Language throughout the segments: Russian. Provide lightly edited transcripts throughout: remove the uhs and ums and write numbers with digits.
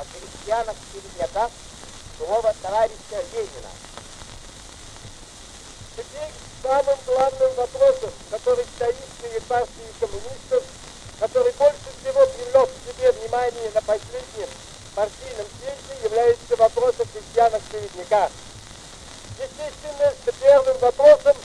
крестьянах-середняках нового товарища Ленина. Теперь самым главным вопросом, который стоит перед партией коммунистов, который больше всего привлек к себе внимание на последнем партийном съезде, является вопрос о крестьянах-середняках. Естественно, что первым вопросом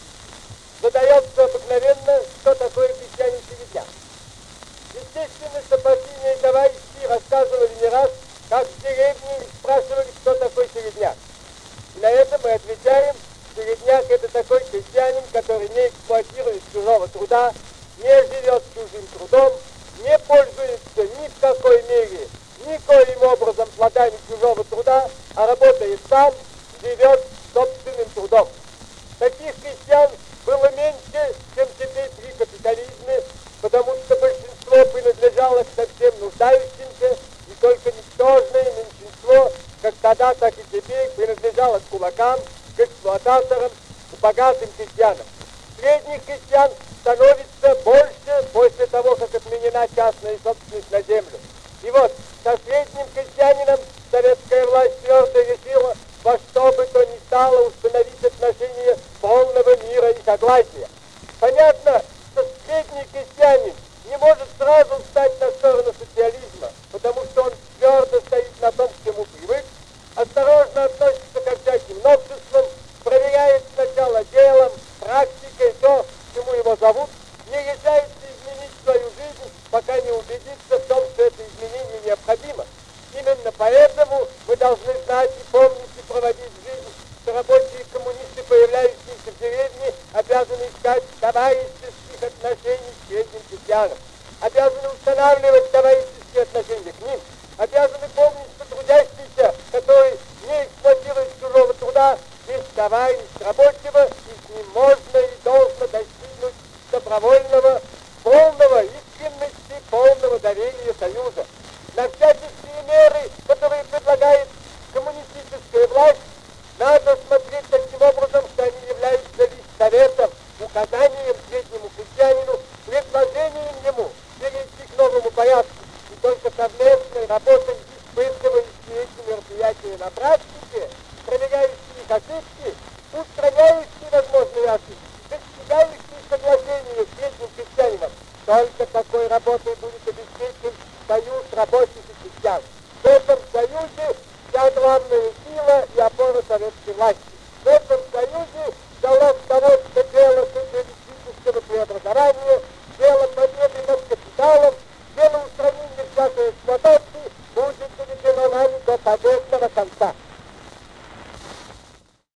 задается обыкновенно, что такое крестьянин-середняк. Естественно, что партийные товарищи рассказывали не раз, как в деревне спрашивали, кто такой середняк. И на это мы отвечаем: середняк — это такой крестьянин, который не эксплуатирует чужого труда, не живет чужим трудом, не пользуется ни в какой мере, никоим образом плодами чужого труда, а работает сам, живет собственным трудом. Таких крестьян было меньше, чем теперь при капитализме, потому что большинство принадлежало к совсем нуждающимся, и только ничтожное меньшинство, как тогда, так и теперь, принадлежало к кулакам, к эксплуататорам, к богатым крестьянам. Средних крестьян становится больше после того, как отменена частная собственность на землю. И вот со средним крестьянином советская власть твердо решила во что бы то ни стало установить отношения полного мира и согласия. Понятно, что средний крестьянин не может сразу встать на сторону социализма, потому что он твердо стоит на том, к чему привык, осторожно относится ко всяким новшествам, проверяет сначала делом, практикой то, к чему его зовут, не решается изменить свою жизнь, пока не убедится в том, что это изменение необходимо. Именно поэтому мы должны знать и помнить и проводить жизнь, что рабочие коммунисты, появляющиеся в деревне, обязаны искать товарищеских отношений с средним крестьянам, обязаны устанавливать товарищеские отношения к ним, обязаны помнить, что трудящийся, который не эксплуатирует чужого труда, есть товарищ рабочего, и с ним можно и должно достигнуть добровольного, полного искренности, полного доверия союза. На всяческие меры, которые предлагает коммунистическая власть, надо смотреть таким образом, что они являются лишь советом, указанием среднему крестьянину, предложением ему перейти к новому порядку. И только совместной работой, испытывающей эти мероприятия на практике, проверяющие их ошибки, устраняющие возможные ошибки, достигающие соглашения с средним крестьянином, только такой работой будет обеспечен союз рабочих и крестьян. В этом союзе вся главная сила и опора советской власти. В этом союзе залог того, что дело социалистического преобразования, дело победы над капиталом, дело устранения всякой эксплуатации будет доведено нами до победного конца.